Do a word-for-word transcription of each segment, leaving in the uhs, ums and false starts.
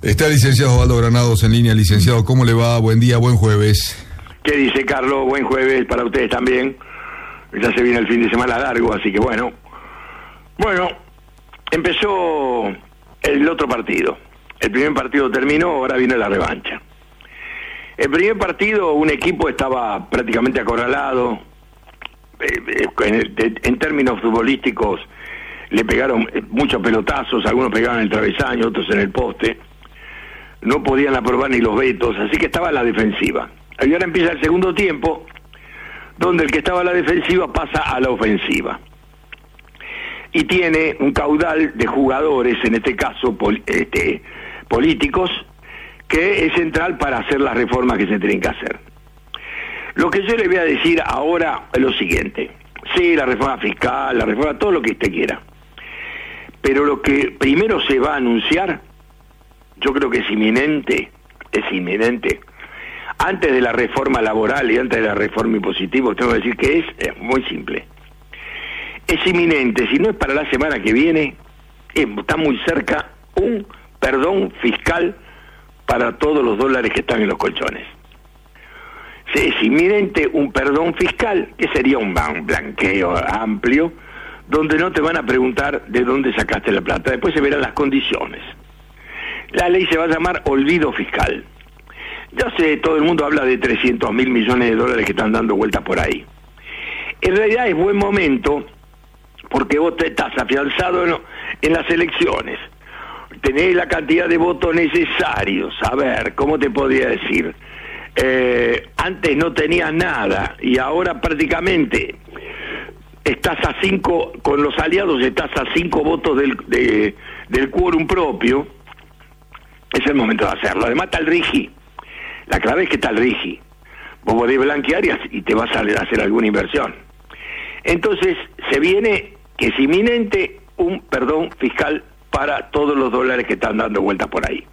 Está el licenciado Osvaldo Granados en línea. Licenciado, ¿cómo le va? Buen día, buen jueves. ¿Qué dice, Carlos? Buen jueves para ustedes también. Ya se viene el fin de semana largo, así que bueno. Bueno, empezó el otro partido. El primer partido terminó, ahora viene la revancha. El primer partido, un equipo estaba prácticamente acorralado. Eh, en, el, en términos futbolísticos, le pegaron muchos pelotazos, algunos pegaban en el travesaño, otros en el poste. No podían aprobar ni los vetos, así que estaba a la defensiva. Y ahora empieza el segundo tiempo, donde el que estaba a la defensiva pasa a la ofensiva. Y tiene un caudal de jugadores, en este caso pol, este, políticos, que es central para hacer las reformas que se tienen que hacer. Lo que yo le voy a decir ahora es lo siguiente. Sí, la reforma fiscal, la reforma, todo lo que usted quiera. Pero lo que primero se va a anunciar, yo creo que es inminente, es inminente. Antes de la reforma laboral y antes de la reforma impositiva, tengo que decir que es, es muy simple. Es inminente, si no es para la semana que viene, está muy cerca un perdón fiscal para todos los dólares que están en los colchones. Es inminente un perdón fiscal, que sería un blanqueo amplio, donde no te van a preguntar de dónde sacaste la plata, después se verán las condiciones. La ley se va a llamar olvido fiscal. Ya sé, todo el mundo habla de trescientos mil millones de dólares que están dando vueltas por ahí. En realidad es buen momento, porque vos te estás afianzado en, en las elecciones, tenés la cantidad de votos necesarios. A ver, ¿cómo te podría decir? Eh, antes no tenías nada y ahora prácticamente estás a cinco, con los aliados estás a cinco votos del, de, del quórum propio. Es el momento de hacerlo. Además está el RIGI. La clave es que está el RIGI. Vos podés blanquear y, y te vas a hacer alguna inversión. Entonces se viene, que es inminente, un perdón fiscal para todos los dólares que están dando vueltas por ahí.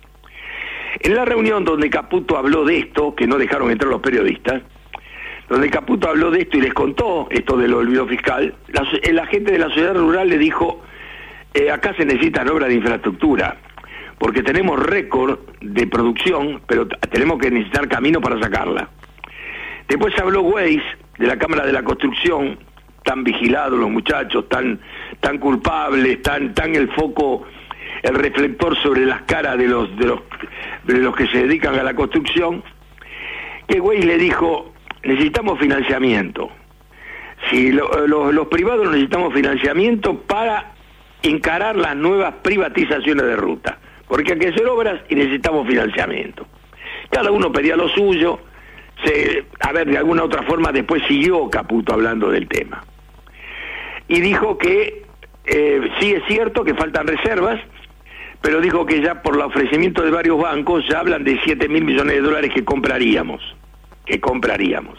En la reunión donde Caputo habló de esto, que no dejaron entrar los periodistas, donde Caputo habló de esto y les contó esto del olvido fiscal, la, la gente de la sociedad rural le dijo, eh, acá se necesitan obras de infraestructura, porque tenemos récord de producción, pero tenemos que necesitar camino para sacarla. Después habló Weiss, de la Cámara de la Construcción, tan vigilados los muchachos, tan, tan culpables, tan, tan el foco, el reflector sobre las caras de los, de los, de los que se dedican a la construcción, que Weiss le dijo, necesitamos financiamiento. Si lo, lo, los privados necesitamos financiamiento para encarar las nuevas privatizaciones de ruta, porque hay que hacer obras y necesitamos financiamiento. Cada uno pedía lo suyo, se, a ver, de alguna otra forma después siguió Caputo hablando del tema. Y dijo que eh, sí es cierto que faltan reservas, pero dijo que ya por el ofrecimiento de varios bancos ya hablan de siete mil millones de dólares que compraríamos, que compraríamos.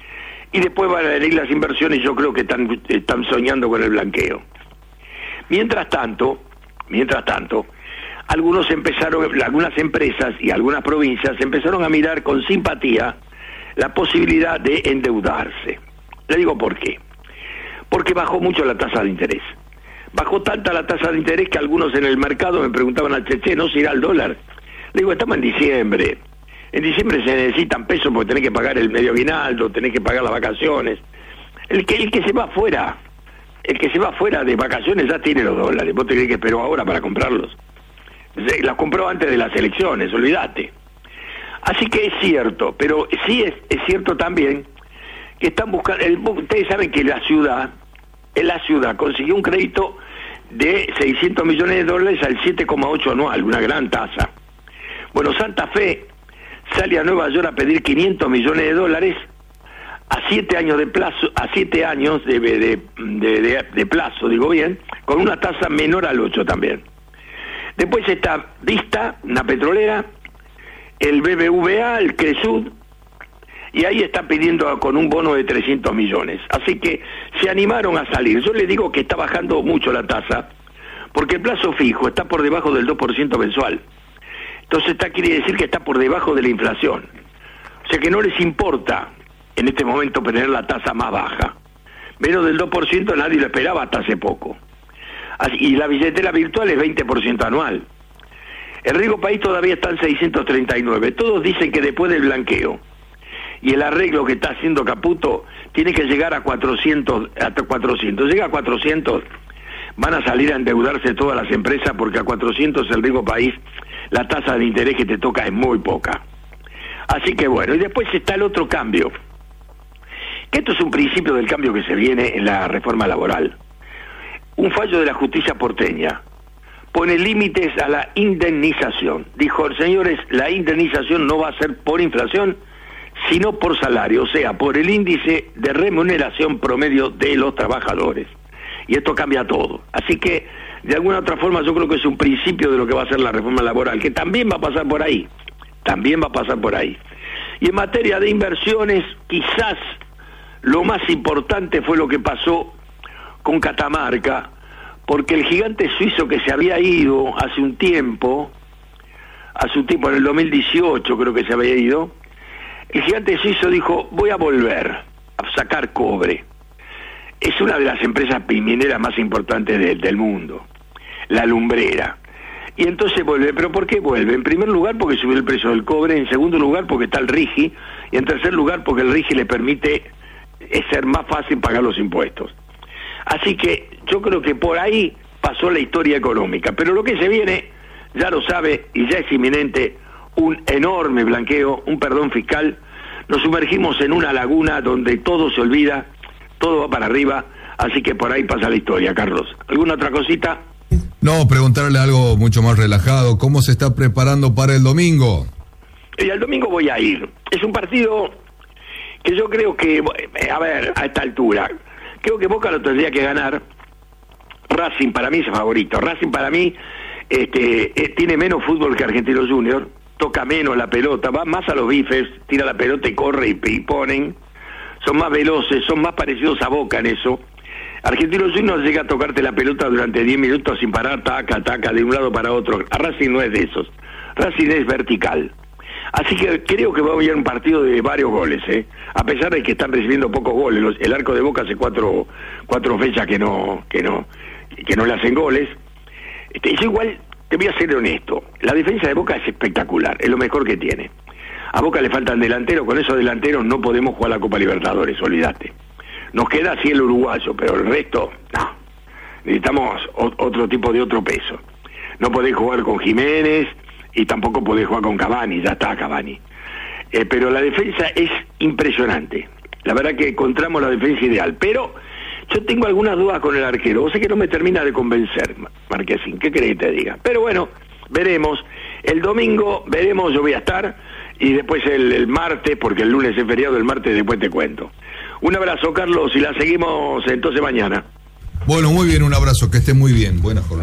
Y después van a venir las inversiones, yo creo que están, están soñando con el blanqueo. Mientras tanto, mientras tanto, algunos empezaron, algunas empresas y algunas provincias empezaron a mirar con simpatía la posibilidad de endeudarse. Le digo por qué. Porque bajó mucho la tasa de interés. Bajó tanta la tasa de interés que algunos en el mercado me preguntaban al Cheche, ¿no se irá al dólar? Le digo, estamos en diciembre. En diciembre se necesitan pesos porque tenés que pagar el medio aguinaldo, tenés que pagar las vacaciones. El que, el que se va afuera, el que se va afuera de vacaciones ya tiene los dólares. Vos te crees que esperó ahora para comprarlos. Las compró antes de las elecciones, olvídate. Así que es cierto, pero sí es, es cierto también que están buscando, el, ustedes saben que la ciudad, la ciudad consiguió un crédito de seiscientos millones de dólares al siete coma ocho anual, una gran tasa. Bueno, Santa Fe sale a Nueva York a pedir quinientos millones de dólares a siete años de plazo, a siete años de, de, de, de, de plazo, digo bien, con una tasa menor al ocho también. Después está Vista, una petrolera, el B B V A, el Cresud, y ahí están pidiendo con un bono de trescientos millones. Así que se animaron a salir. Yo les digo que está bajando mucho la tasa, porque el plazo fijo está por debajo del dos por ciento mensual. Entonces está, quiere decir que está por debajo de la inflación. O sea que no les importa en este momento tener la tasa más baja. Menos del dos por ciento nadie lo esperaba hasta hace poco. Así, y la billetera virtual es veinte por ciento anual. El Rigo País todavía está en seiscientos treinta y nueve. Todos dicen que después del blanqueo y el arreglo que está haciendo Caputo, tiene que llegar a cuatrocientos, hasta cuatrocientos. Llega a cuatrocientos, van a salir a endeudarse todas las empresas, porque a cuatrocientos el Rigo País, la tasa de interés que te toca es muy poca. Así que bueno, y después está el otro cambio, que esto es un principio del cambio que se viene en la reforma laboral. Un fallo de la justicia porteña pone límites a la indemnización. Dijo, señores, la indemnización no va a ser por inflación, sino por salario, o sea, por el índice de remuneración promedio de los trabajadores. Y esto cambia todo. Así que, de alguna otra forma, yo creo que es un principio de lo que va a ser la reforma laboral, que también va a pasar por ahí. También va a pasar por ahí. Y en materia de inversiones, quizás lo más importante fue lo que pasó con Catamarca, porque el gigante suizo que se había ido hace un tiempo, hace un tiempo, en el dos mil dieciocho creo que se había ido, el gigante suizo dijo, voy a volver a sacar cobre. Es una de las empresas mineras más importantes de, del mundo, la lumbrera. Y entonces vuelve, ¿pero por qué vuelve? En primer lugar porque subió el precio del cobre, en segundo lugar porque está el RIGI, y en tercer lugar porque el RIGI le permite ser más fácil pagar los impuestos. Así que yo creo que por ahí pasó la historia económica, pero lo que se viene, ya lo sabe, y ya es inminente, un enorme blanqueo, un perdón fiscal. Nos sumergimos en una laguna donde todo se olvida, todo va para arriba, así que por ahí pasa la historia, Carlos. ¿Alguna otra cosita? No, preguntarle algo mucho más relajado. ¿Cómo se está preparando para el domingo? Y el domingo voy a ir. Es un partido que yo creo que, a ver, a esta altura, creo que Boca lo tendría que ganar. Racing para mí es favorito. Racing para mí este, eh, tiene menos fútbol que Argentinos Juniors, toca menos la pelota, va más a los bifes, tira la pelota y corre y, y ponen. Son más veloces, son más parecidos a Boca en eso. Argentinos Juniors llega a tocarte la pelota durante diez minutos sin parar, taca, taca, de un lado para otro. A Racing no es de esos. Racing es vertical. Así que creo que va a haber un partido de varios goles, ¿eh? A pesar de que están recibiendo pocos goles. El arco de Boca hace cuatro, cuatro fechas que no, que no, que no le hacen goles. Este, yo igual te voy a ser honesto. La defensa de Boca es espectacular, es lo mejor que tiene. A Boca le faltan delanteros, con esos delanteros no podemos jugar la Copa Libertadores, olvídate. Nos queda así el uruguayo, pero el resto, no. Necesitamos o, otro tipo de otro peso. No podés jugar con Jiménez y tampoco podés jugar con Cavani, ya está Cavani. Eh, pero la defensa es impresionante. La verdad que encontramos la defensa ideal, pero yo tengo algunas dudas con el arquero. O sea que no me termina de convencer, Marquesín. ¿Qué querés que te diga? Pero bueno, veremos. El domingo veremos, yo voy a estar, y después el, el martes, porque el lunes es feriado, el martes después te cuento. Un abrazo, Carlos, y la seguimos entonces mañana. Bueno, muy bien, un abrazo, que esté muy bien. Buena jornada.